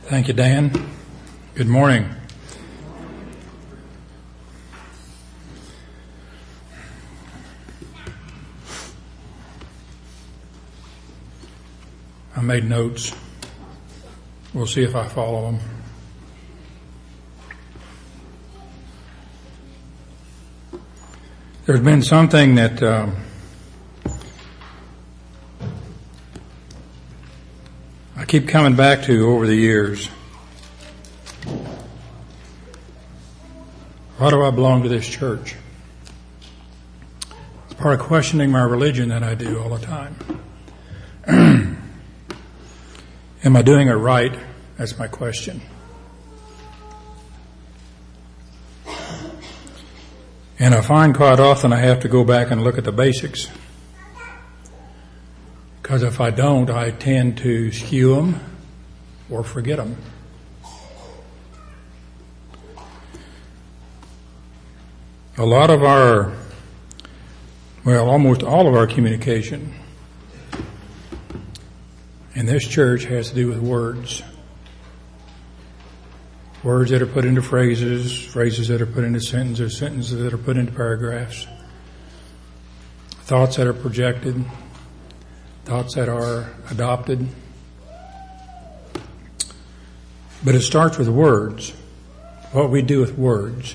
Thank you, Dan. Good morning. I made notes. We'll see if I follow them. There's been something that I keep coming back to over the years. Why do I belong to this church? It's part of questioning my religion that I do all the time. Am I doing it right? That's my question. And I find quite often I have to go back and look at the basics. Because if I don't, I tend to skew them or forget them. A lot of our, almost all of our communication in this church has to do with words. Words that are put into phrases, phrases that are put into sentences, sentences that are put into paragraphs. Thoughts that are projected, thoughts that are adopted. But it starts with words, what we do with words.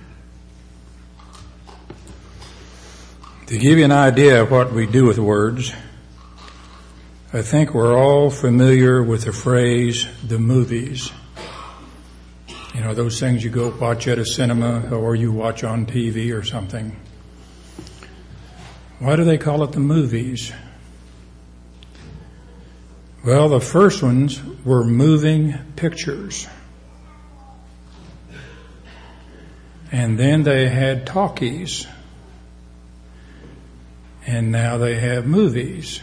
To give you an idea of what we do with words, I think we're all familiar with the phrase, the movies. You know, those things you go watch at a cinema or you watch on TV or something. Why do they call it the movies? Well, the first ones were moving pictures. And then they had talkies. And now they have movies.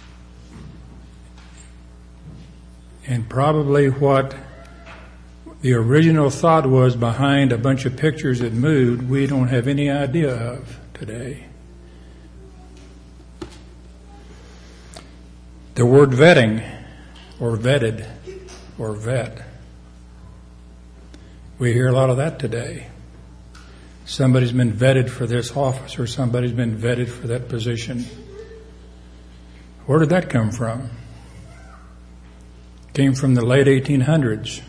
And probably what the original thought was behind a bunch of pictures that moved, we don't have any idea of today. The word vetting, or vetted, or vet. We hear a lot of that today. Somebody's been vetted for this office, or somebody's been vetted for that position. Where did that come from? It came from the late 1800s.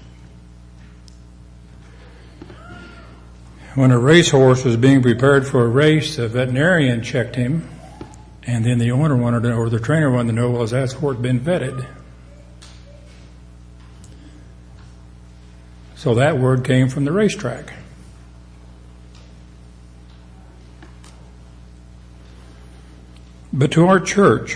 When a racehorse was being prepared for a race, the veterinarian checked him, and then the owner wanted to, or the trainer wanted to know, well, has that horse been vetted? So that word came from the racetrack. But to our church,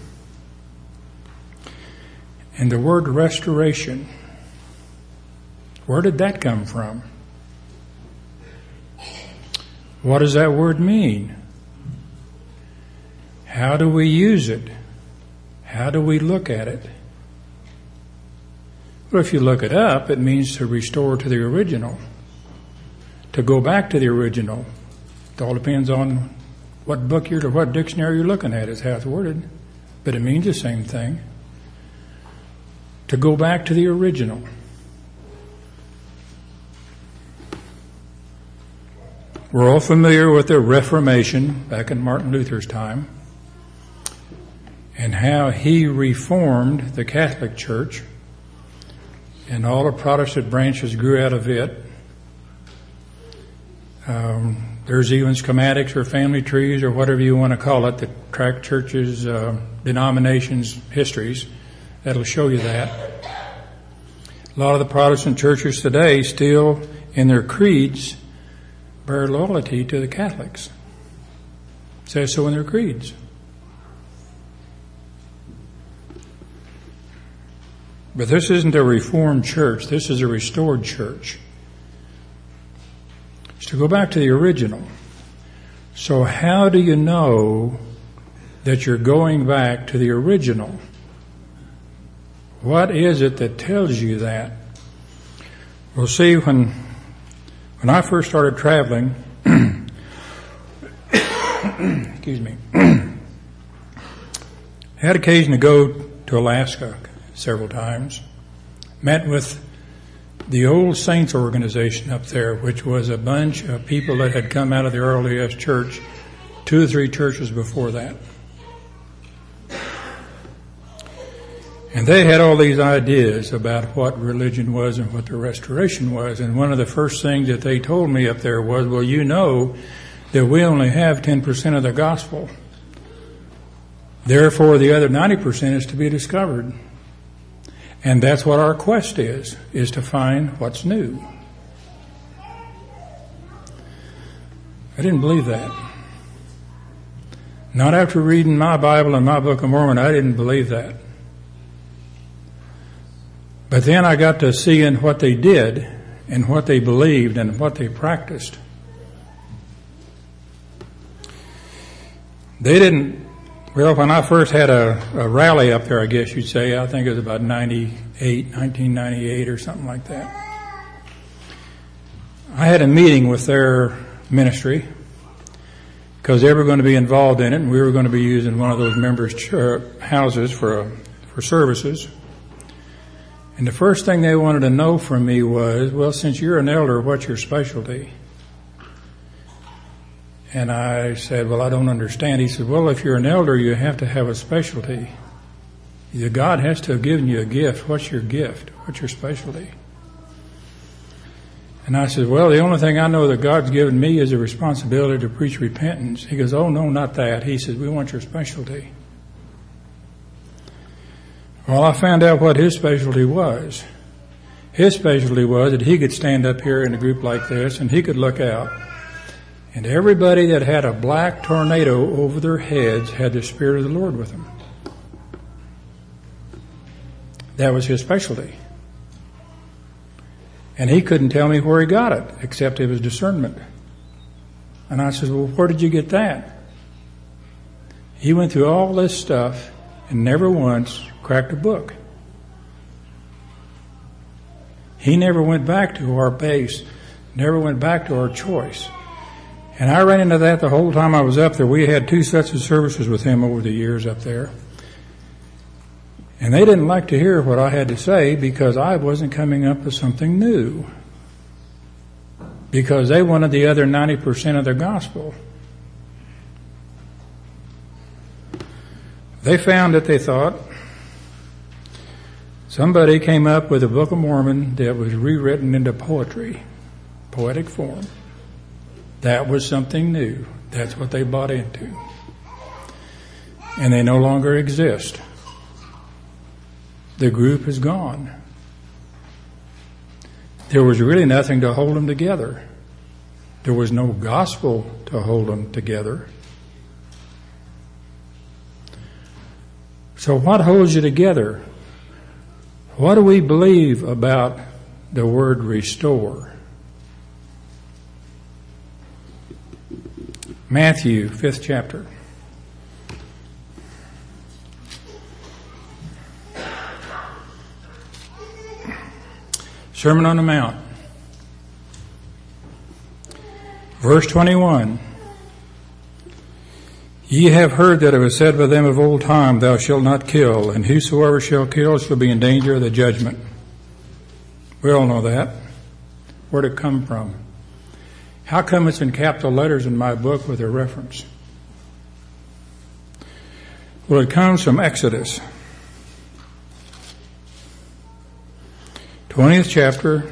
and the word restoration, where did that come from? What does that word mean? How do we use it? How do we look at it? Well, if you look it up, it means to restore to the original, to go back to the original. It all depends on what book or what dictionary you're looking at is how it's worded, but it means the same thing. To go back to the original. We're all familiar with the Reformation back in Martin Luther's time and how he reformed the Catholic Church, and all the Protestant branches grew out of it. There's even schematics or family trees or whatever you want to call it that track churches, denominations, histories. That'll show you that. A lot of the Protestant churches today still, in their creeds, bear loyalty to the Catholics. It says so in their creeds. But this isn't a reformed church. This is a restored church. It's to go back to the original. So how do you know that you're going back to the original? What is it that tells you that? Well, see, when I first started traveling, excuse me, I had occasion to go to Alaska several times. met with the Old Saints organization up there, which was a bunch of people that had come out of the earliest church, 2 or 3 churches before that. And they had all these ideas about what religion was and what the restoration was. And one of the first things that they told me up there was, well, you know that we only have 10% of the gospel. Therefore, the other 90% is to be discovered. And that's what our quest is to find what's new. I didn't believe that. Not after reading my Bible and my Book of Mormon, I didn't believe that. But then I got to seeing what they did and what they believed and what they practiced. They didn't, well, when I first had a rally up there, I guess you'd say, I think it was about 1998 or something like that. I had a meeting with their ministry because they were going to be involved in it, and we were going to be using one of those members' houses for services. And the first thing they wanted to know from me was, well, since you're an elder, what's your specialty? And I said, well, I don't understand. He said, well, if you're an elder, you have to have a specialty. God has to have given you a gift. What's your gift? What's your specialty? And I said, well, the only thing I know that God's given me is a responsibility to preach repentance. He goes, oh, no, not that. He says, we want your specialty. Well, I found out what his specialty was. His specialty was that he could stand up here in a group like this and he could look out. And everybody that had a black tornado over their heads had the Spirit of the Lord with them. That was his specialty. And he couldn't tell me where he got it, except it was discernment. And I said, well, where did you get that? He went through all this stuff and never once cracked a book. He never went back to our base, never went back to our choice. And I ran into that the whole time I was up there. We had 2 sets of services with him over the years up there. And they didn't like to hear what I had to say because I wasn't coming up with something new. Because they wanted the other 90% of the gospel. They found that they thought somebody came up with a Book of Mormon that was rewritten into poetry, poetic form. That was something new. That's what they bought into. And they no longer exist. The group is gone. There was really nothing to hold them together. There was no gospel to hold them together. So what holds you together? What do we believe about the word restore? Matthew, 5th chapter. Sermon on the Mount. Verse 21. Ye have heard that it was said by them of old time, thou shalt not kill, and whosoever shall kill shall be in danger of the judgment. We all know that. Where'd it come from? How come it's in capital letters in my book with a reference? Well, it comes from Exodus. 20th chapter,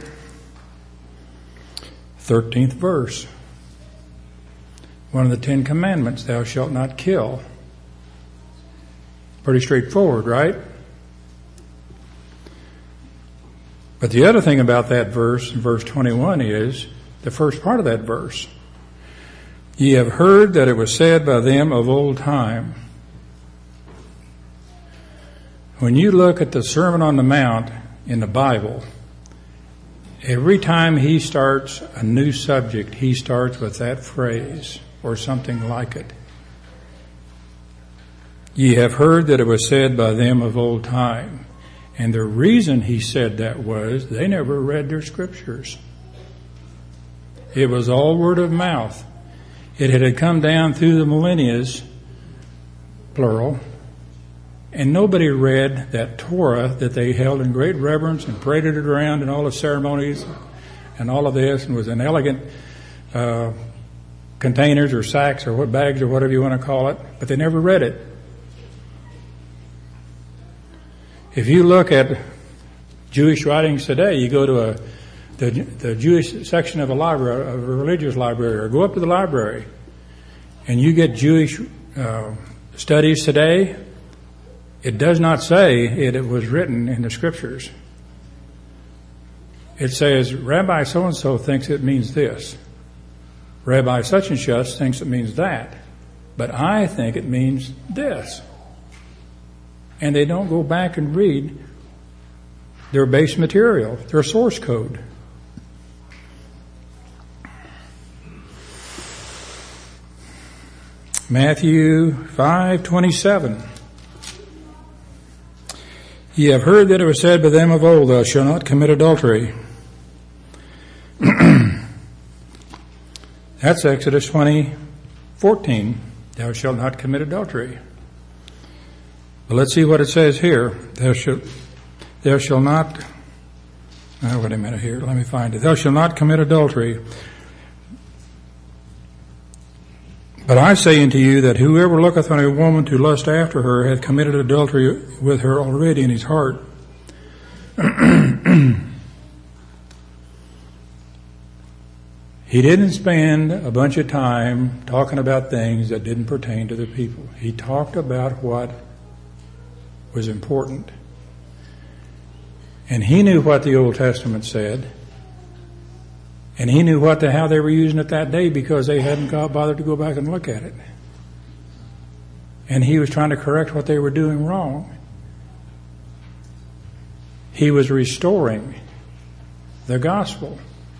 13th verse. One of the 10 commandments, thou shalt not kill. Pretty straightforward, right? But the other thing about that verse, in verse 21, is the first part of that verse. Ye have heard that it was said by them of old time. When you look at the Sermon on the Mount in the Bible, every time he starts a new subject, he starts with that phrase or something like it. Ye have heard that it was said by them of old time. And the reason he said that was they never read their scriptures. It was all word of mouth. It had come down through the millennia, plural, And nobody read that Torah that they held in great reverence and paraded it around in all the ceremonies and all of this, and was in elegant containers or sacks or what bags or whatever you want to call it, but they never read it. If you look at Jewish writings today, you go to the Jewish section of a library, of a religious library, or go up to the library, and you get Jewish studies today. It does not say it was written in the scriptures. It says, Rabbi so-and-so thinks it means this. Rabbi such and such thinks it means that. But I think it means this. And they don't go back and read their base material, their source code. Matthew 5:27. Ye have heard that it was said by them of old, thou shalt not commit adultery. That's Exodus 20:14. Thou shalt not commit adultery. But let's see what it says here. Thou shalt not, wait a minute here, let me find it. Thou shalt not commit adultery. But I say unto you that whoever looketh on a woman to lust after her hath committed adultery with her already in his heart. He didn't spend a bunch of time talking about things that didn't pertain to the people. He talked about what was important. And he knew what the Old Testament said. And he knew how they were using it that day because they hadn't bothered to go back and look at it. And he was trying to correct what they were doing wrong. He was restoring the gospel.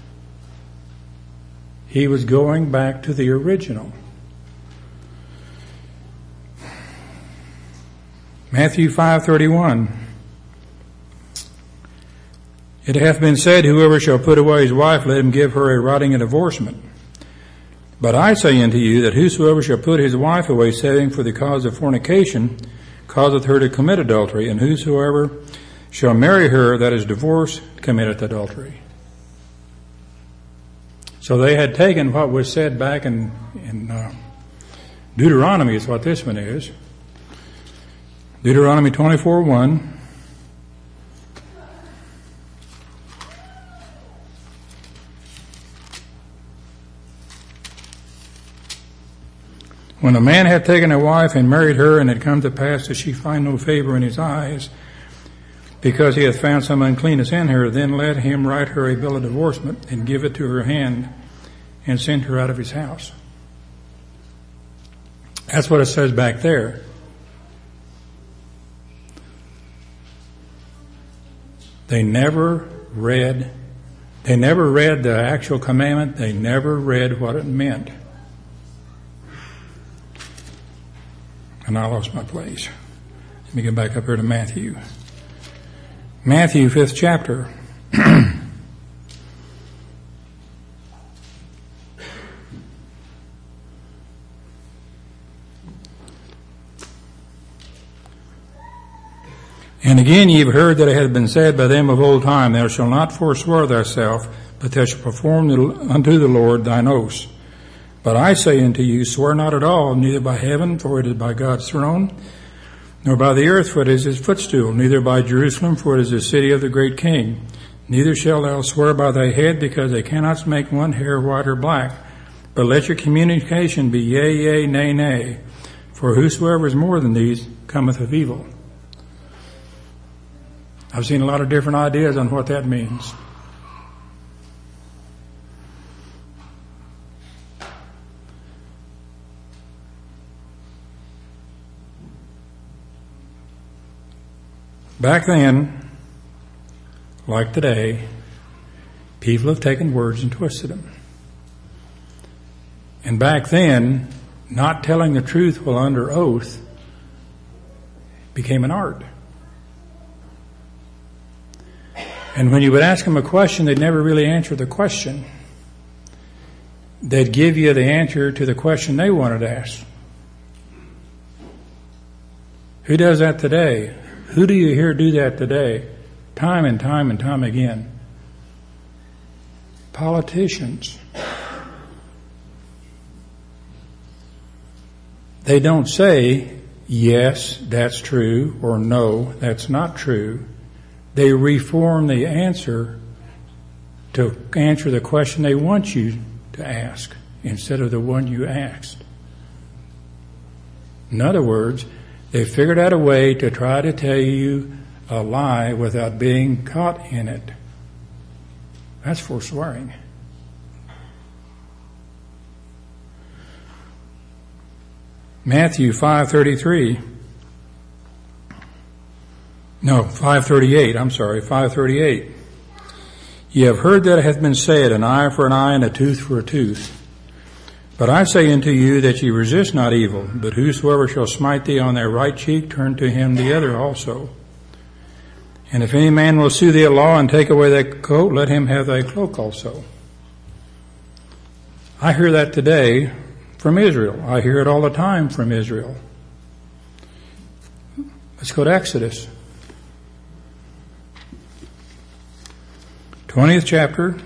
He was going back to the original. Matthew 5:31. It hath been said, whoever shall put away his wife, let him give her a writing of divorcement. But I say unto you that whosoever shall put his wife away, saving for the cause of fornication, causeth her to commit adultery, and whosoever shall marry her that is divorced, committeth adultery. So they had taken what was said back in Deuteronomy, is what this one is. Deuteronomy 24:1. When a man hath taken a wife and married her, and it come to pass that she find no favor in his eyes, because he hath found some uncleanness in her, then let him write her a bill of divorcement, and give it to her hand, and send her out of his house. That's what it says back there. They never read the actual commandment. They never read what it meant. And I lost my place. Let me get back up here to Matthew. Matthew, 5th chapter. And again ye have heard that it hath been said by them of old time, thou shalt not forswear thyself, but thou shalt perform unto the Lord thine oaths. But I say unto you, swear not at all, neither by heaven, for it is by God's throne, nor by the earth, for it is his footstool, neither by Jerusalem, for it is the city of the great King. Neither shalt thou swear by thy head, because they cannot make one hair white or black. But let your communication be yea, yea, nay, nay. For whosoever is more than these cometh of evil. I've seen a lot of different ideas on what that means. Back then, like today, people have taken words and twisted them. And back then, not telling the truth while under oath became an art. And when you would ask them a question, they'd never really answer the question. They'd give you the answer to the question they wanted to ask. Who does that today? Who do you hear do that today? Time and time and time again. Politicians. They don't say, yes, that's true, or no, that's not true. They reform the answer to answer the question they want you to ask instead of the one you asked. In other words, they figured out a way to try to tell you a lie without being caught in it. That's forswearing. Matthew 5:38. Ye have heard that it hath been said, an eye for an eye and a tooth for a tooth. But I say unto you that ye resist not evil, but whosoever shall smite thee on thy right cheek, turn to him the other also. And if any man will sue thee a law and take away thy coat, let him have thy cloak also. I hear that today from Israel. I hear it all the time from Israel. Let's go to Exodus. 20th chapter.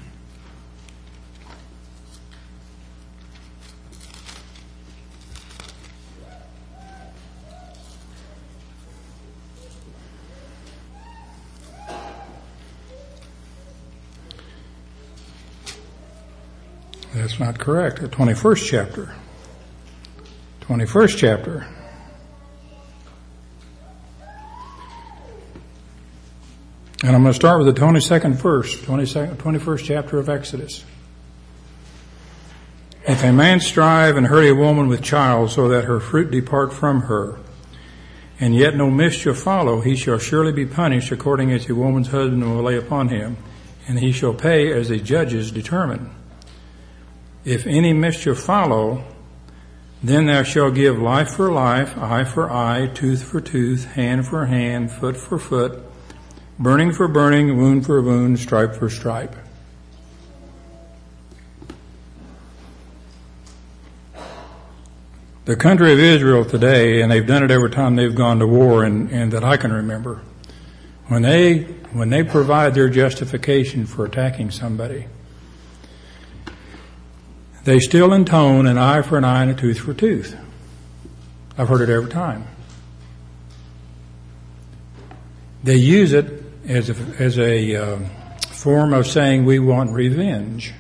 That's not correct. The 21st chapter. 21st chapter. And I'm going to start with the 22nd verse, 21st chapter of Exodus. If a man strive and hurt a woman with child, so that her fruit depart from her, and yet no mischief follow, he shall surely be punished according as the woman's husband will lay upon him, and he shall pay as the judges determine. If any mischief follow, then thou shalt give life for life, eye for eye, tooth for tooth, hand for hand, foot for foot, burning for burning, wound for wound, stripe for stripe. The country of Israel today, and they've done it every time they've gone to war, and that I can remember, when they provide their justification for attacking somebody, they still intone an eye for an eye and a tooth for a tooth. I've heard it every time. They use it as a form of saying we want revenge.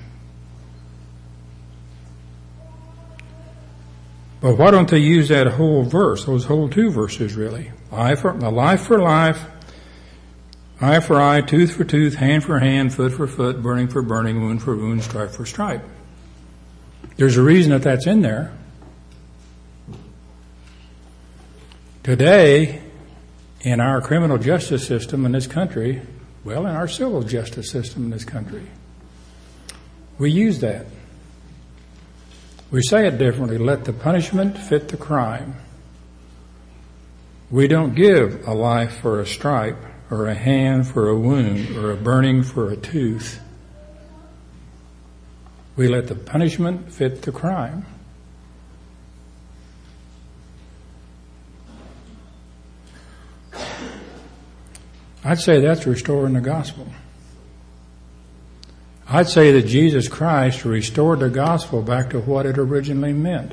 But why don't they use that whole verse, those whole two verses really? Life for life, eye for eye, tooth for tooth, hand for hand, foot for foot, burning for burning, wound for wound, stripe for stripe. There's a reason that that's in there. Today, in our criminal justice system in this country, well, in our civil justice system in this country, we use that. We say it differently. Let the punishment fit the crime. We don't give a life for a stripe, or a hand for a wound, or a burning for a tooth. We let the punishment fit the crime. I'd say that's restoring the gospel. I'd say that Jesus Christ restored the gospel back to what it originally meant.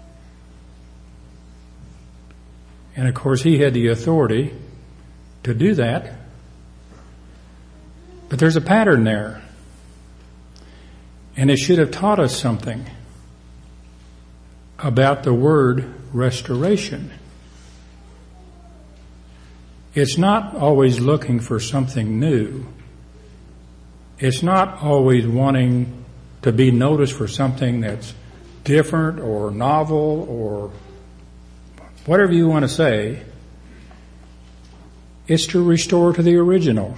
And of course, he had the authority to do that. But there's a pattern there. And it should have taught us something about the word restoration. It's not always looking for something new. It's not always wanting to be noticed for something that's different or novel or whatever you want to say. It's to restore to the original.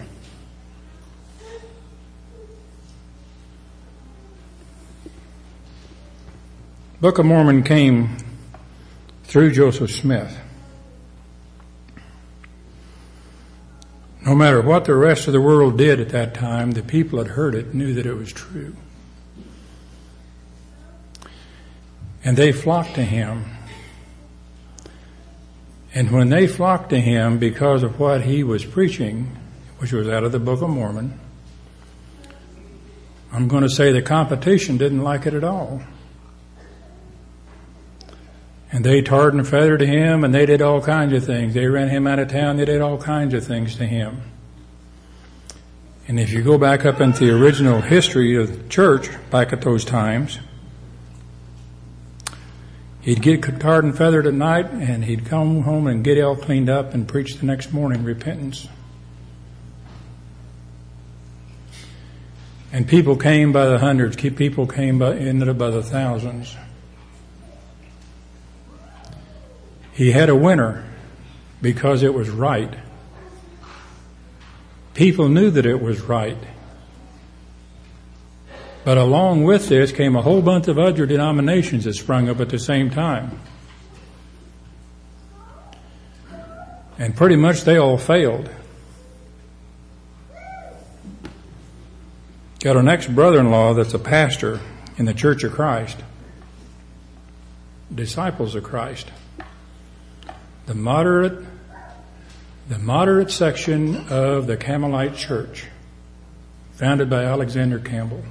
Book of Mormon came through Joseph Smith. No matter what the rest of the world did at that time, the people that heard it knew that it was true. And they flocked to him. And when they flocked to him because of what he was preaching, which was out of the Book of Mormon, I'm going to say the competition didn't like it at all. And they tarred and feathered him, and they did all kinds of things. They ran him out of town. They did all kinds of things to him. And if you go back up into the original history of the church, back at those times, he'd get tarred and feathered at night, and he'd come home and get it all cleaned up and preach the next morning repentance. And people came by the hundreds. People came ended up by the thousands. He had a winner because it was right. People knew that it was right. But along with this came a whole bunch of other denominations that sprung up at the same time. And pretty much they all failed. Got an ex-brother-in-law that's a pastor in the Church of Christ. Disciples of Christ. The moderate section of the Carmelite Church, founded by Alexander Campbell.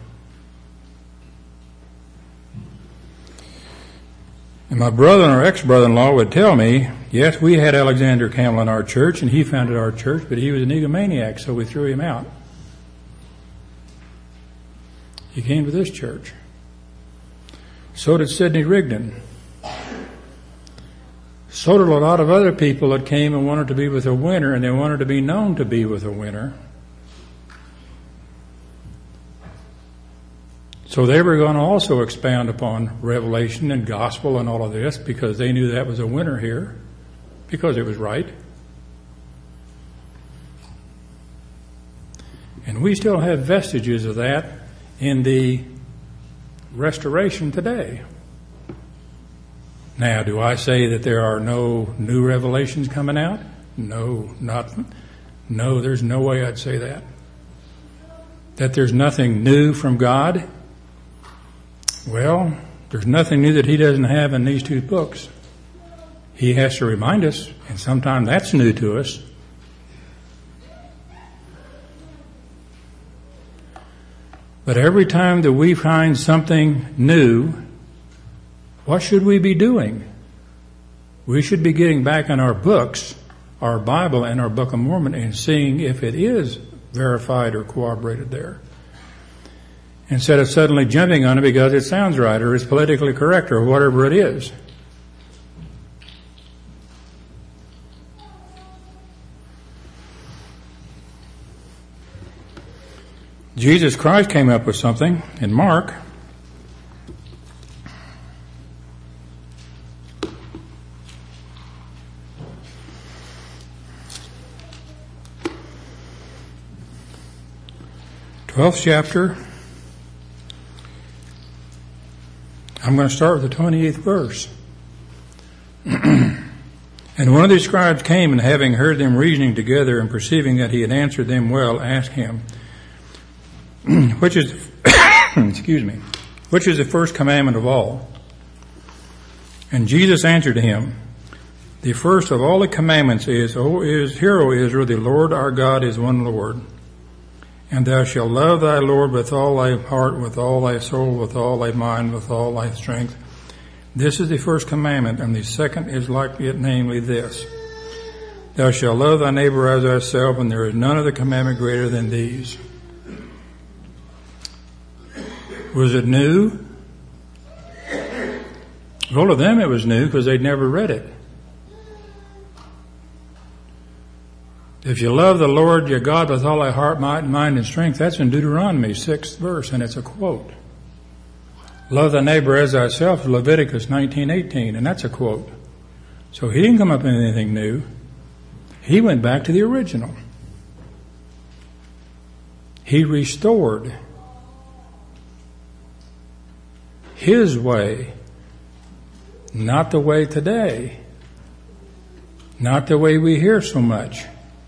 And my brother or ex-brother-in-law would tell me, yes, we had Alexander Campbell in our church, and he founded our church, but he was an egomaniac, so we threw him out. He came to this church. So did Sidney Rigdon. So did a lot of other people that came and wanted to be with a winner, and they wanted to be known to be with a winner. So they were going to also expound upon Revelation and gospel and all of this because they knew that was a winner here, because it was right. And we still have vestiges of that in the restoration today. Now, do I say that there are no new revelations coming out? No, there's no way I'd say that. That there's nothing new from God? Well, there's nothing new that he doesn't have in these two books. He has to remind us, and sometimes that's new to us. But every time that we find something new, what should we be doing? We should be getting back in our books, our Bible and our Book of Mormon, and seeing if it is verified or corroborated there. Instead of suddenly jumping on it because it sounds right or is politically correct or whatever it is. Jesus Christ came up with something in Mark. Twelfth chapter. I'm going to start with the 28th verse. And one of the scribes came, and having heard them reasoning together and perceiving that he had answered them well, asked him, which is the first commandment of all? And Jesus answered him, the first of all the commandments is, Hear, O Israel, the Lord our God is one Lord. And thou shalt love thy Lord with all thy heart, with all thy soul, with all thy mind, with all thy strength. This is the first commandment, and the second is like it, namely this. Thou shalt love thy neighbor as thyself, and there is none other commandment greater than these. Was it new? Well, to them it was new because they'd never read it. If you love the Lord your God with all thy heart, mind, and strength, that's in Deuteronomy, 6th verse, and it's a quote. Love thy neighbor as thyself, Leviticus 19:18, and that's a quote. So he didn't come up with anything new. He went back to the original. He restored his way, not the way today, not the way we hear so much.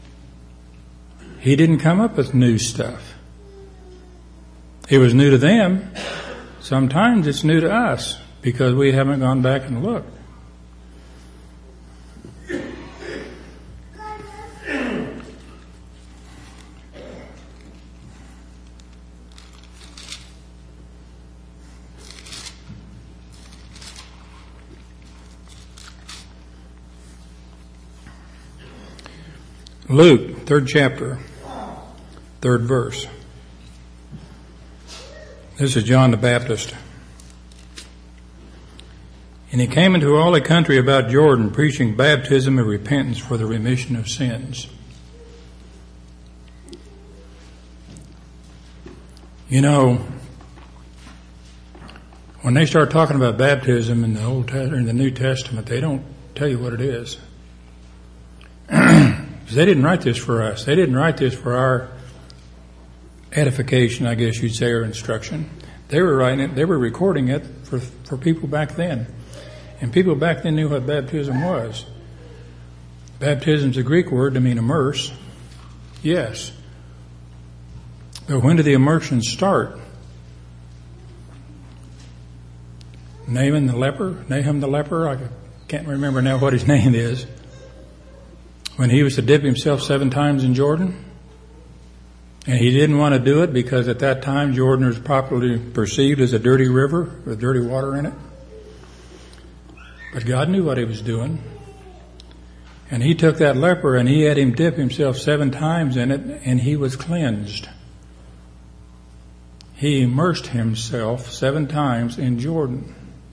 He didn't come up with new stuff. It was new to them. Sometimes it's new to us because we haven't gone back and looked. Luke, 3rd chapter, 3rd verse. This is John the Baptist. And he came into all the country about Jordan, preaching baptism of repentance for the remission of sins. You know, when they start talking about baptism in the New Testament, they don't tell you what it is. Because they didn't write this for us. They didn't write this for our edification, I guess you'd say, or instruction. They were writing it, they were recording it for people back then. And people back then knew what baptism was. Baptism's a Greek word to mean immerse. Yes. But when did the immersion start? Nahum the leper, I can't remember now what his name is. When he was to dip himself 7 times in Jordan. And he didn't want to do it because at that time Jordan was popularly perceived as a dirty river with dirty water in it. But God knew what he was doing. And he took that leper and he had him dip himself 7 times in it, and he was cleansed. He immersed himself 7 times in Jordan.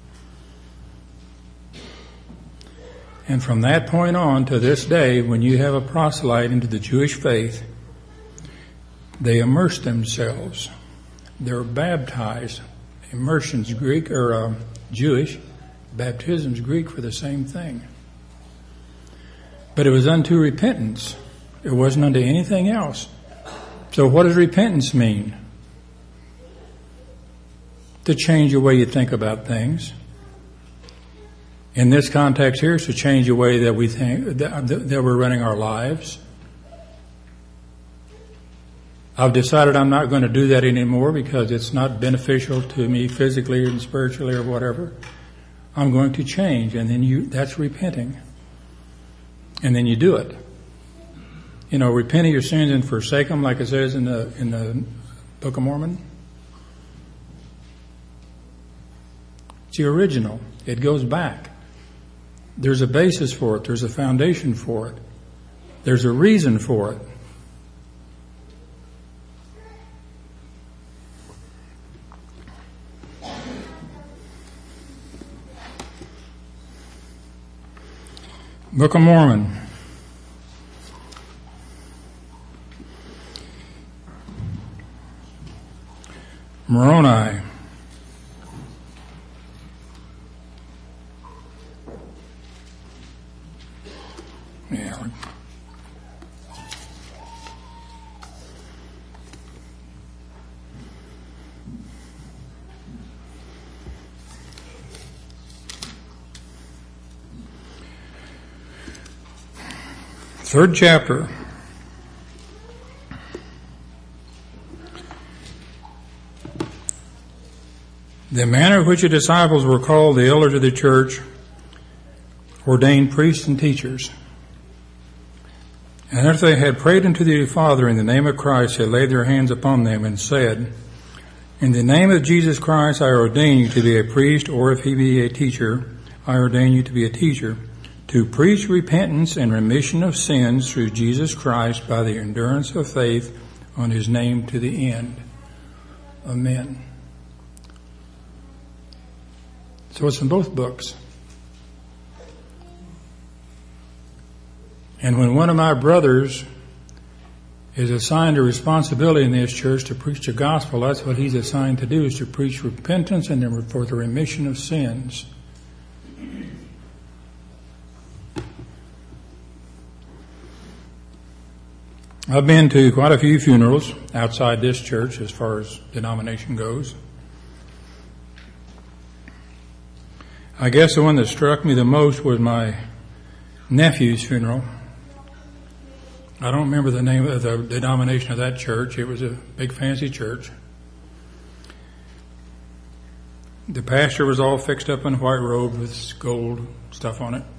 And from that point on to this day, when you have a proselyte into the Jewish faith, they immerse themselves. They're baptized. Immersion's Greek or Jewish. Baptism's Greek for the same thing. But it was unto repentance. It wasn't unto anything else. So what does repentance mean? To change the way you think about things. In this context here, it's to change the way that we think, that we're running our lives. I've decided I'm not going to do that anymore because it's not beneficial to me physically and spiritually or whatever. I'm going to change, and then that's repenting. And then you do it. You know, repent of your sins and forsake them, like it says in the Book of Mormon. It's the original. It goes back. There's a basis for it. There's a foundation for it. There's a reason for it. Book of Mormon. Moroni. Yeah. Third chapter. The manner in which the disciples were called the elders of the church, ordained priests and teachers. And after they had prayed unto the Father in the name of Christ, they laid their hands upon them and said, In the name of Jesus Christ I ordain you to be a priest, or if he be a teacher, I ordain you to be a teacher, to preach repentance and remission of sins through Jesus Christ by the endurance of faith on his name to the end. Amen. So it's in both books. And when one of my brothers is assigned a responsibility in this church to preach the gospel, that's what he's assigned to do, is to preach repentance and for the remission of sins. I've been to quite a few funerals outside this church as far as denomination goes. I guess the one that struck me the most was my nephew's funeral. I don't remember the name of the denomination of that church. It was a big fancy church. The pastor was all fixed up in white robe with gold stuff on it.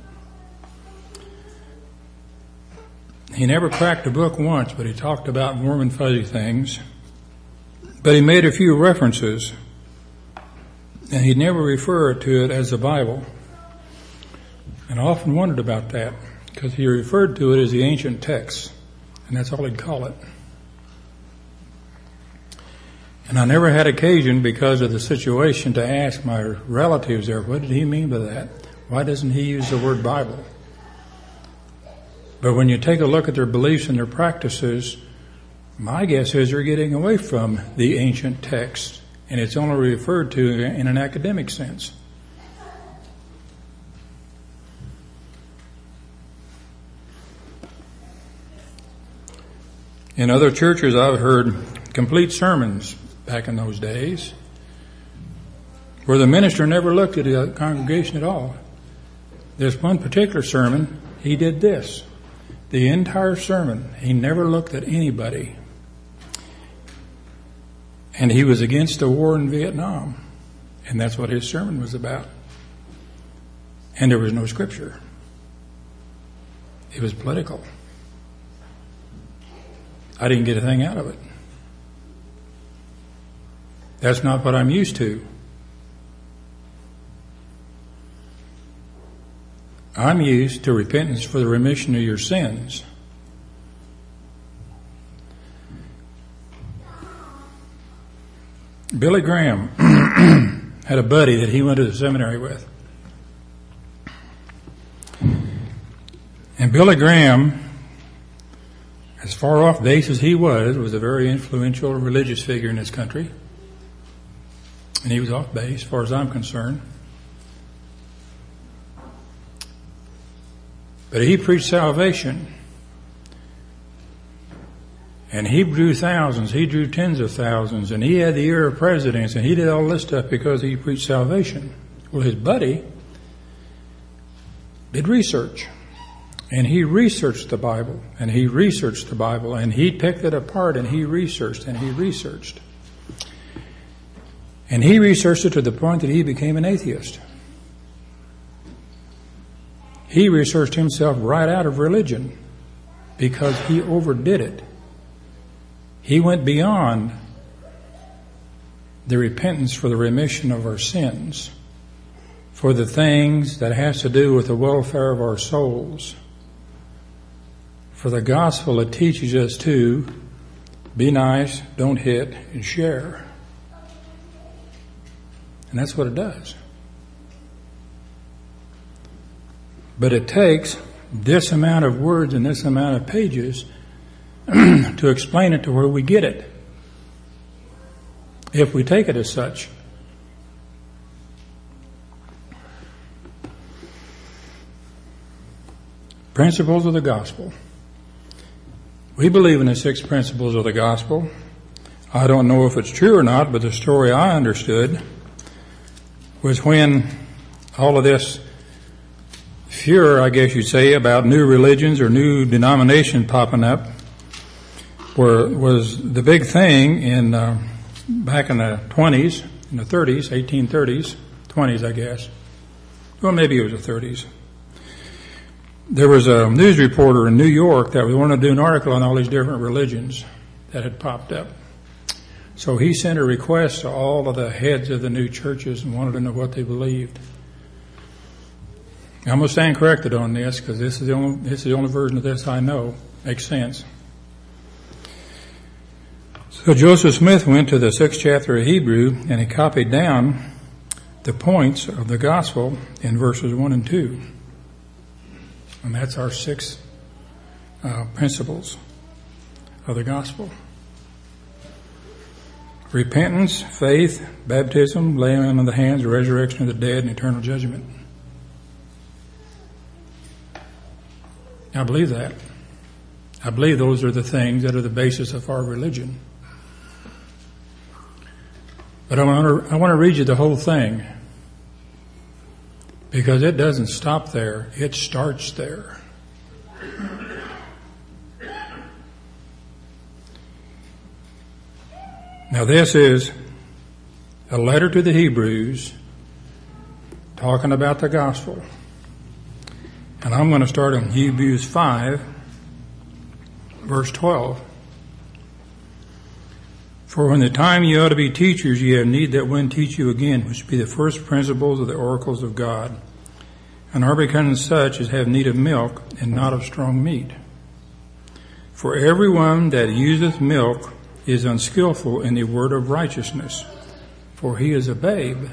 He never cracked a book once, but he talked about warm and fuzzy things. But he made a few references, and he never referred to it as the Bible. And I often wondered about that, because he referred to it as the ancient texts. And that's all he'd call it. And I never had occasion, because of the situation, to ask my relatives there, what did he mean by that? Why doesn't he use the word Bible? But when you take a look at their beliefs and their practices, my guess is they're getting away from the ancient text, and it's only referred to in an academic sense. In other churches, I've heard complete sermons back in those days where the minister never looked at the congregation at all. This one particular sermon, he did this. The entire sermon, he never looked at anybody. And he was against the war in Vietnam. And that's what his sermon was about. And there was no scripture. It was political. I didn't get a thing out of it. That's not what I'm used to. I'm used to repentance for the remission of your sins. Billy Graham had a buddy that he went to the seminary with. And Billy Graham, as far off base as he was a very influential religious figure in this country. And he was off base, as far as I'm concerned. But he preached salvation. And he drew thousands, he drew tens of thousands, and he had the ear of presidents, and he did all this stuff because he preached salvation. Well, his buddy did research. And he researched the Bible, and he researched the Bible, and he picked it apart, and he researched, and he researched. And he researched it to the point that he became an atheist. He researched himself right out of religion because he overdid it. He went beyond the repentance for the remission of our sins, for the things that has to do with the welfare of our souls, for the gospel that teaches us to be nice, don't hit, and share. And that's what it does. But it takes this amount of words and this amount of pages to explain it to where we get it, if we take it as such. Principles of the gospel. We believe in the 6 principles of the gospel. I don't know if it's true or not, but the story I understood was when all of this furor, I guess you'd say, about new religions or new denominations popping up was the big thing in back in the 20s, in the 30s, 1830s, 20s, I guess. Well, maybe it was the 30s. There was a news reporter in New York that wanted to do an article on all these different religions that had popped up. So he sent a request to all of the heads of the new churches and wanted to know what they believed. I'm going to stand corrected on this because this is the only version of this I know. Makes sense. So Joseph Smith went to the 6th chapter of Hebrew and he copied down the points of the gospel in verses 1 and 2. And that's our 6 principles of the gospel. Repentance, faith, baptism, laying on of the hands, resurrection of the dead, and eternal judgment. I believe that. I believe those are the things that are the basis of our religion. But I want to read you the whole thing, because it doesn't stop there. It starts there. Now this is a letter to the Hebrews talking about the gospel. And I'm going to start in Hebrews 5, verse 12. For when the time ye ought to be teachers, ye have need that one teach you again, which be the first principles of the oracles of God, and are becoming such as have need of milk and not of strong meat. For everyone that useth milk is unskillful in the word of righteousness, for he is a babe.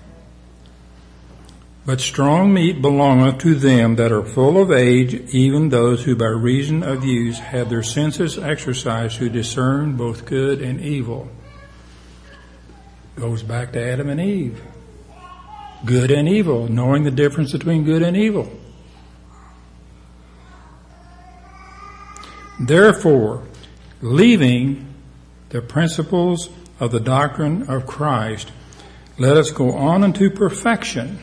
But strong meat belongeth to them that are full of age, even those who by reason of use have their senses exercised to discern both good and evil. Goes back to Adam and Eve. Good and evil, knowing the difference between good and evil. Therefore, leaving the principles of the doctrine of Christ, let us go on unto perfection,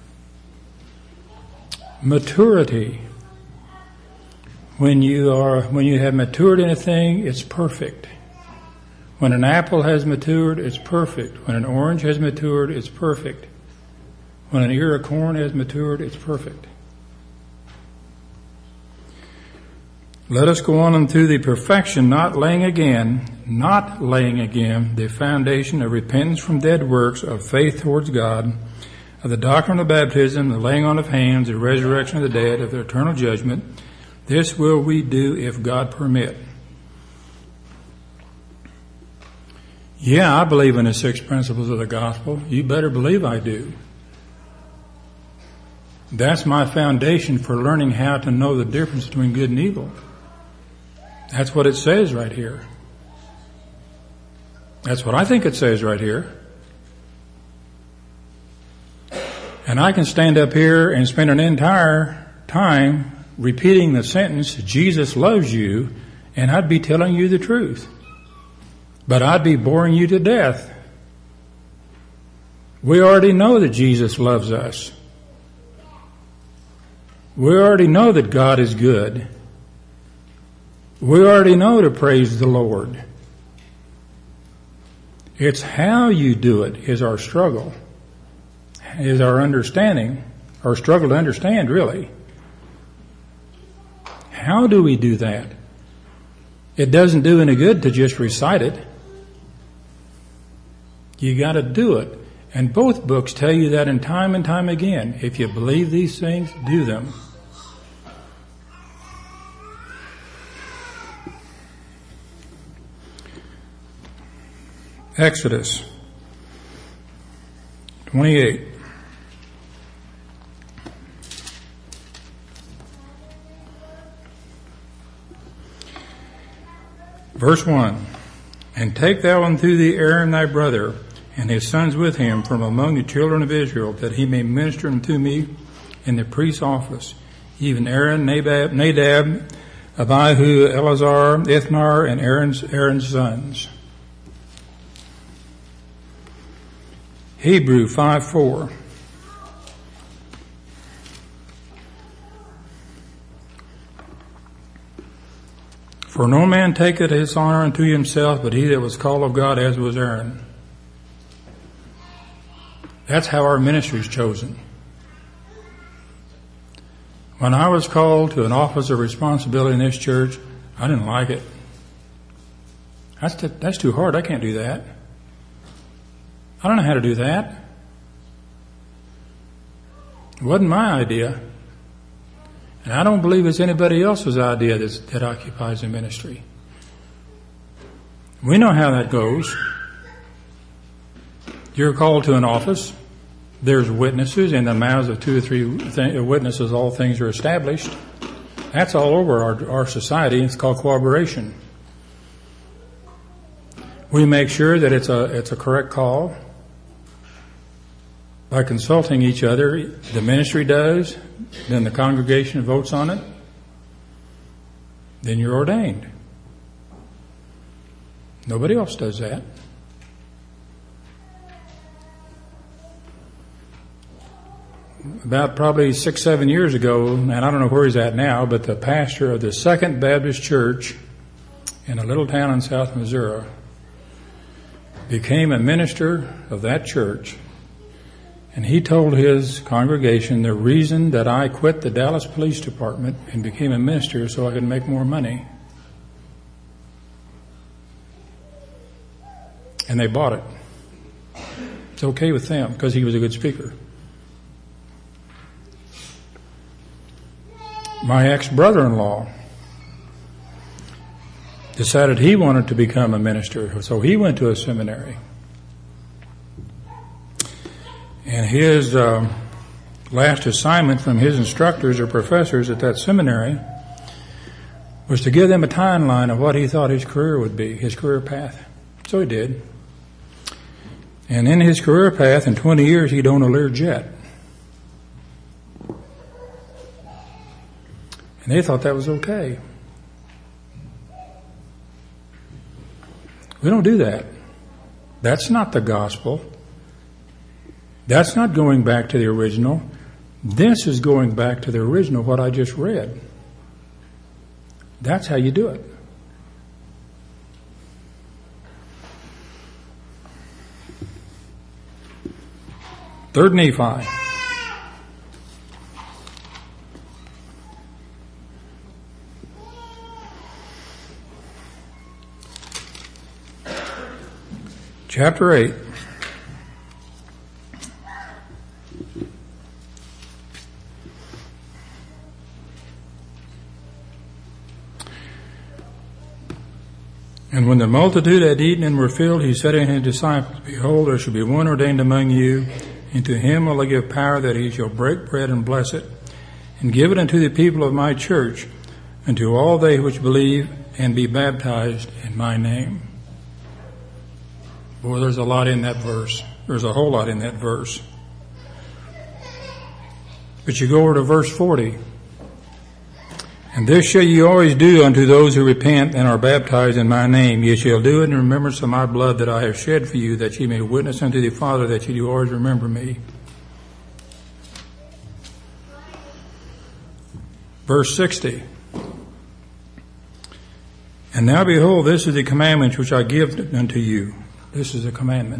maturity. When you have matured in a thing, it's perfect. When an apple has matured, it's perfect. When an orange has matured, it's perfect. When an ear of corn has matured, it's perfect. Let us go on unto the perfection, not laying again the foundation of repentance from dead works, of faith towards God, of the doctrine of baptism, the laying on of hands, the resurrection of the dead, of the eternal judgment. This will we do if God permit. Yeah, I believe in the 6 principles of the gospel. You better believe I do. That's my foundation for learning how to know the difference between good and evil. That's what it says right here. That's what I think it says right here. And I can stand up here and spend an entire time repeating the sentence, Jesus loves you, and I'd be telling you the truth. But I'd be boring you to death. We already know that Jesus loves us. We already know that God is good. We already know to praise the Lord. It's how you do it is our struggle, is our understanding, our struggle to understand, really. How do we do that? It doesn't do any good to just recite it. You got to do it. And both books tell you that and time again. If you believe these things, do them. Exodus 28. Verse 1. And take thou unto thee Aaron thy brother, and his sons with him from among the children of Israel, that he may minister unto me in the priest's office, even Aaron, Nadab, Abihu, Eleazar, Ithamar, and Aaron's sons. Hebrew 5:4. For no man taketh his honor unto himself, but he that was called of God, as was Aaron. That's how our ministry is chosen. When I was called to an office of responsibility in this church, I didn't like it. That's too hard. I can't do that. I don't know how to do that. It wasn't my idea. And I don't believe it's anybody else's idea that occupies the ministry. We know how that goes. You're called to an office. There's witnesses. In the mouths of 2 or 3 witnesses, all things are established. That's all over our society. It's called cooperation. We make sure that it's a correct call by consulting each other. The ministry does, then the congregation votes on it, then you're ordained. Nobody else does that. About probably 6-7 years ago, and I don't know where he's at now, but the pastor of the Second Baptist Church in a little town in South Missouri became a minister of that church. And he told his congregation, the reason that I quit the Dallas Police Department and became a minister so I could make more money. And they bought it. It's okay with them because he was a good speaker. My ex-brother-in-law decided he wanted to become a minister. So he went to a seminary. And his last assignment from his instructors or professors at that seminary was to give them a timeline of what he thought his career would be, his career path. So he did. And in his career path, in 20 years, he'd own a Learjet. And they thought that was okay. We don't do that. That's not the gospel. That's not going back to the original. This is going back to the original, what I just read. That's how you do it. Third Nephi. Chapter 8. And when the multitude had eaten and were filled, he said unto his disciples, Behold, there shall be one ordained among you, and to him will I give power that he shall break bread and bless it, and give it unto the people of my church, and to all they which believe and be baptized in my name. Boy, there's a lot in that verse. There's a whole lot in that verse. But you go over to verse 40. And this shall ye always do unto those who repent and are baptized in my name. Ye shall do it in remembrance of my blood that I have shed for you, that ye may witness unto the Father that ye do always remember me. Verse 60. And now behold, this is the commandment which I give unto you. This is a commandment.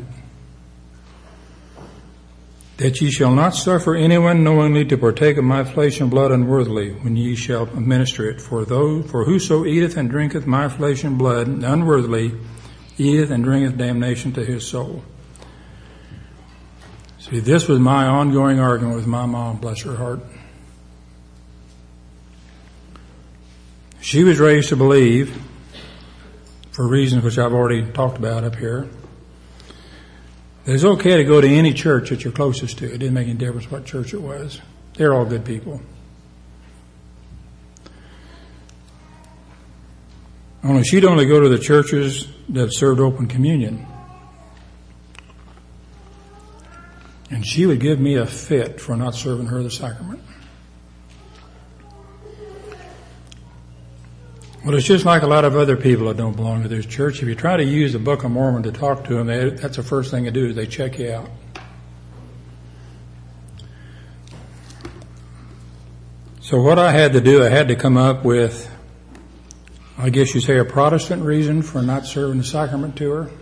That ye shall not suffer anyone knowingly to partake of my flesh and blood unworthily, when ye shall administer it. For whoso eateth and drinketh my flesh and blood unworthily, eateth and drinketh damnation to his soul. See, this was my ongoing argument with my mom, bless her heart. She was raised to believe, for reasons which I've already talked about up here, that it's okay to go to any church that you're closest to. It didn't make any difference what church it was. They're all good people. Only she'd only go to the churches that served open communion. And she would give me a fit for not serving her the sacrament. Well, it's just like a lot of other people that don't belong to this church. If you try to use the Book of Mormon to talk to them, that's the first thing they do is they check you out. So what I had to do, I had to come up with, I guess you say, a Protestant reason for not serving the sacrament to her.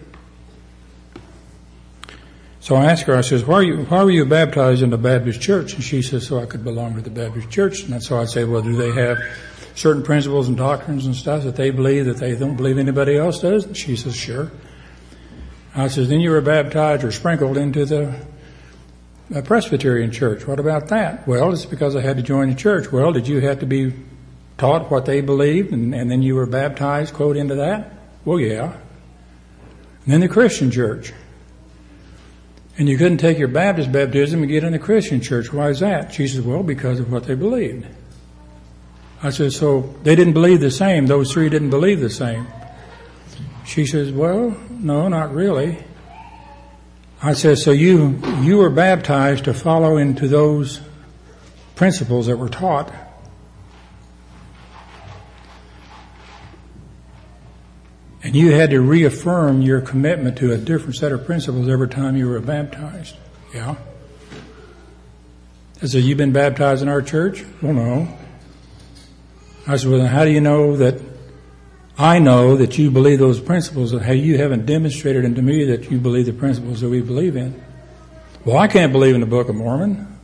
So I asked her, I says, why were you baptized in the Baptist church? And she says, so I could belong to the Baptist church. And so I say, well, do they have certain principles and doctrines and stuff that they believe that they don't believe anybody else does? And she says, sure. I says, then you were baptized or sprinkled into the Presbyterian church. What about that? Well, it's because I had to join the church. Well, did you have to be taught what they believed and then you were baptized, quote, into that? Well, yeah. And then the Christian church. And you couldn't take your Baptist baptism and get in the Christian church. Why is that? She says, well, because of what they believed. I said, so they didn't believe the same. Those three didn't believe the same. She says, well, no, not really. I said, so you were baptized to follow into those principles that were taught. And you had to reaffirm your commitment to a different set of principles every time you were baptized. Yeah. I said, you've been baptized in our church? Well, no. I said, well, then how do you know that I know that you believe those principles, and how you haven't demonstrated unto me that you believe the principles that we believe in? Well, I can't believe in the Book of Mormon.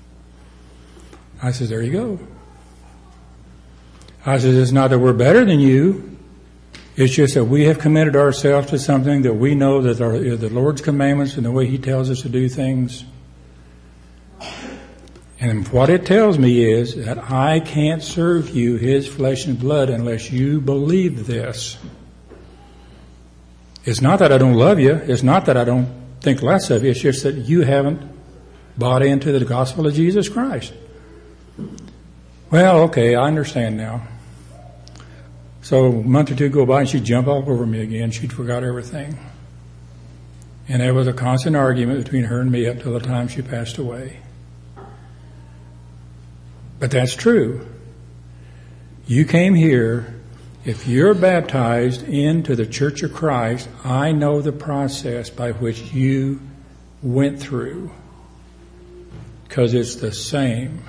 I said, there you go. I said, it's not that we're better than you. It's just that we have committed ourselves to something that we know that are the Lord's commandments and the way He tells us to do things. And what it tells me is that I can't serve you His flesh and blood unless you believe this. It's not that I don't love you. It's not that I don't think less of you. It's just that you haven't bought into the gospel of Jesus Christ. Well, okay, I understand now. So a month or two go by and she'd jump all over me again. She'd forgot everything. And there was a constant argument between her and me up till the time she passed away. But that's true. You came here. If you're baptized into the Church of Christ, I know the process by which you went through. Because it's the same.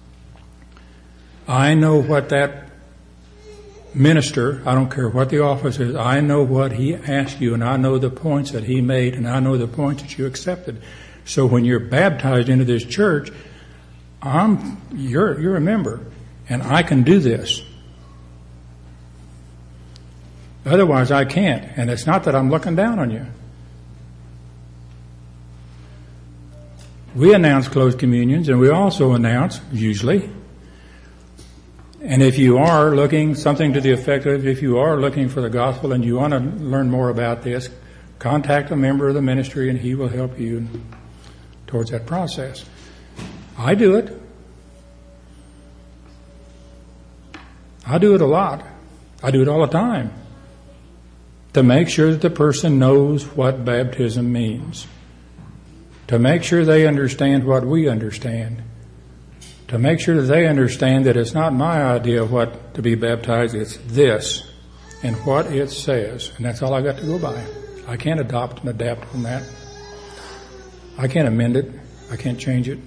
I know what that minister, I don't care what the office is, I know what he asked you, and I know the points that he made, and I know the points that you accepted. So when you're baptized into this church, you're a member, and I can do this. Otherwise, I can't. And it's not that I'm looking down on you. We announce closed communions, and we also announce, usually, and if you are looking, something to the effect of, if you are looking for the gospel and you want to learn more about this, contact a member of the ministry and he will help you towards that process. I do it. I do it a lot. I do it all the time. To make sure that the person knows what baptism means. To make sure they understand what we understand. To make sure that they understand that it's not my idea of what to be baptized, it's this and what it says. And that's all I got to go by. I can't adopt and adapt from that. I can't amend it. I can't change it.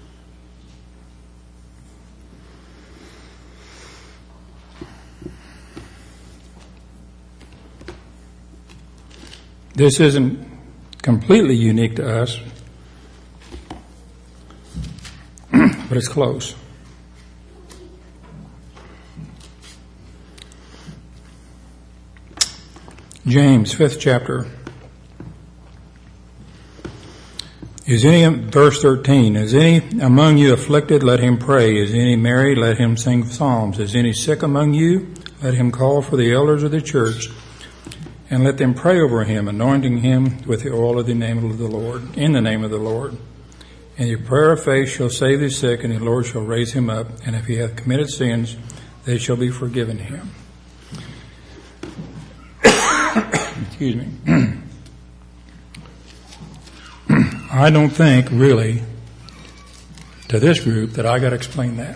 This isn't completely unique to us, but it's close. James, 5th chapter. Verse 13, is any among you afflicted? Let him pray. Is any merry? Let him sing psalms. Is any sick among you? Let him call for the elders of the church, and let them pray over him, anointing him with the oil of the name of the Lord, in the name of the Lord. And your prayer of faith shall save the sick, and the Lord shall raise him up. And if he hath committed sins, they shall be forgiven him. Excuse me. I don't think, really, to this group that I got to explain that.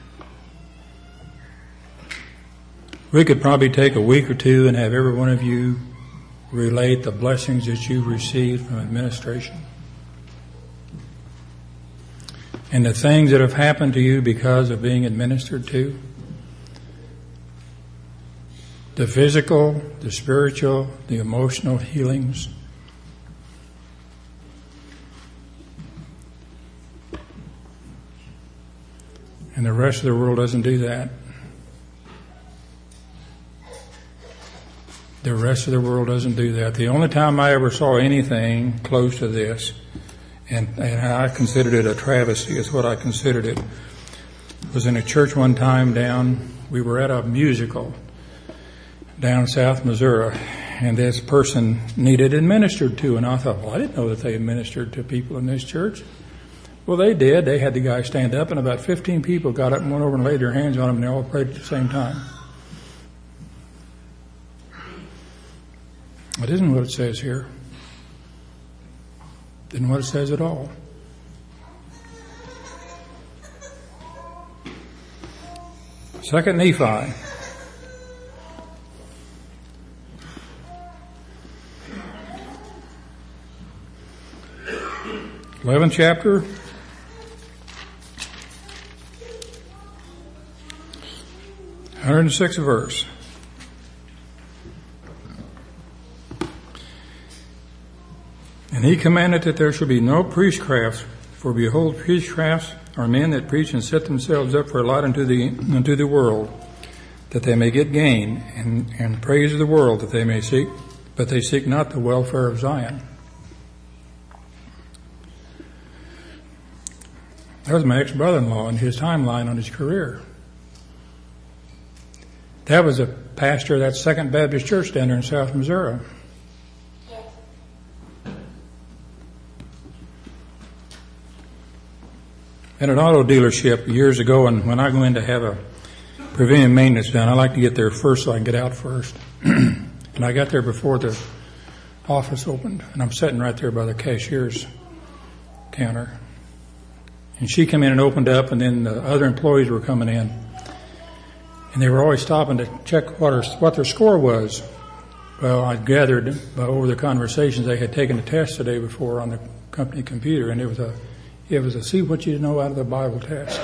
We could probably take a week or two and have every one of you relate the blessings that you've received from administration. And the things that have happened to you because of being administered to. The physical, the spiritual, the emotional healings. And the rest of the world doesn't do that. The rest of the world doesn't do that. The only time I ever saw anything close to this, and I considered it a travesty, is what I considered it, was in a church one time we were at a musical down South Missouri, and this person needed administered to, and I thought, well, I didn't know that they administered to people in this church. Well, they did. They had the guy stand up, and about 15 people got up and went over and laid their hands on him, and they all prayed at the same time. It isn't what it says here. It isn't what it says at all. Second Nephi. th chapter. 106th verse. And he commanded that there should be no priestcrafts, for behold, priestcrafts are men that preach and set themselves up for a light unto the world, that they may get gain, and praise of the world that they may seek, but they seek not the welfare of Zion. That was my ex-brother-in-law and his timeline on his career. That was a pastor of that Second Baptist Church down there in South Missouri. at an auto dealership years ago, and when I go in to have a preventive maintenance done, I like to get there first so I can get out first. And I got there before the office opened, and I'm sitting right there by the cashier's counter. And she came in and opened up, and then the other employees were coming in. And they were always stopping to check what their score was. Well, I gathered over the conversations they had taken a test the day before on the company computer, and it was a see what you know out of the Bible test.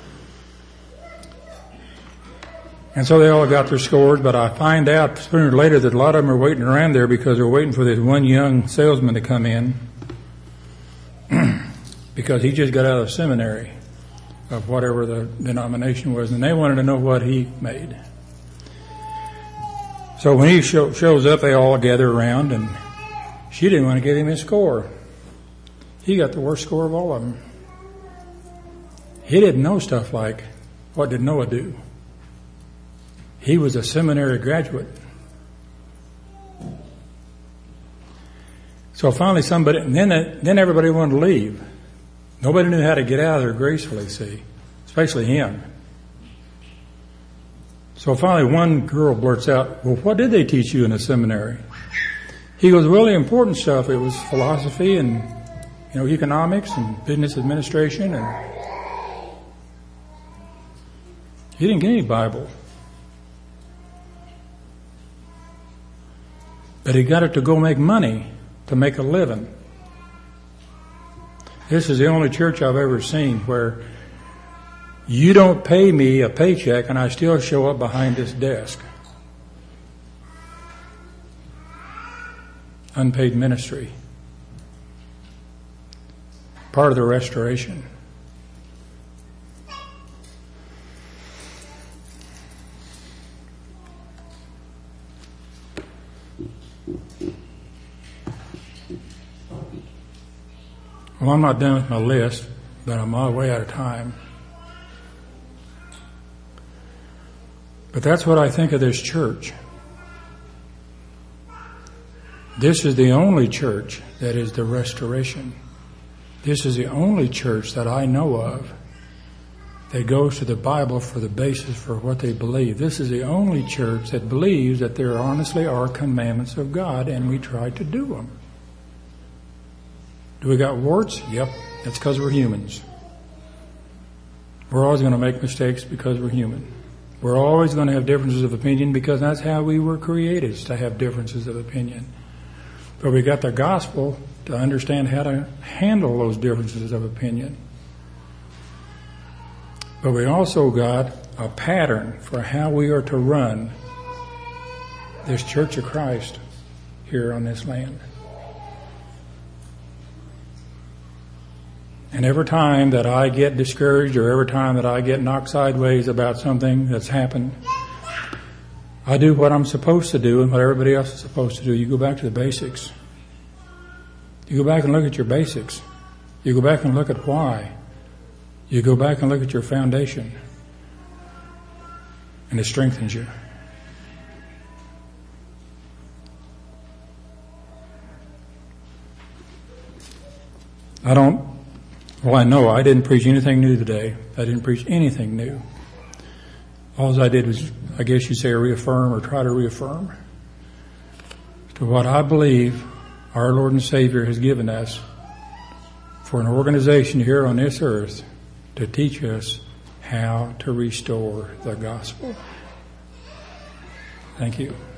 And so they all got their scores, but I find out sooner or later that a lot of them are waiting around there because they're waiting for this one young salesman to come in because he just got out of seminary of whatever the denomination was, and they wanted to know what he made. So when he shows up, they all gather around, and she didn't want to give him his score. He got the worst score of all of them. He didn't know stuff like, what did Noah do? He was a seminary graduate. So finally then everybody wanted to leave. Nobody knew how to get out of there gracefully, see, especially him. So finally one girl blurts out, well, what did they teach you in the seminary? He goes, well, the important stuff, it was philosophy and, economics and business administration, and he didn't get any Bible. But he got it to go make money, to make a living. This is the only church I've ever seen where you don't pay me a paycheck and I still show up behind this desk. Unpaid ministry. Part of the restoration. Well, I'm not done with my list, but I'm all way out of time. But that's what I think of this church. This is the only church that is the restoration. This is the only church that I know of that goes to the Bible for the basis for what they believe. This is the only church that believes that there honestly are commandments of God, and we try to do them. Do we got warts? Yep. That's because we're humans. We're always going to make mistakes because we're human. We're always going to have differences of opinion because that's how we were created, is to have differences of opinion. But we got the gospel to understand how to handle those differences of opinion. But we also got a pattern for how we are to run this Church of Christ here on this land. And every time that I get discouraged or every time that I get knocked sideways about something that's happened, I do what I'm supposed to do and what everybody else is supposed to do. You go back to the basics. You go back and look at your basics. You go back and look at why. You go back and look at your foundation. And it strengthens you. I know I didn't preach anything new today. I didn't preach anything new. All I did was, I guess you'd say, reaffirm or try to reaffirm to what I believe our Lord and Savior has given us for an organization here on this earth to teach us how to restore the gospel. Thank you.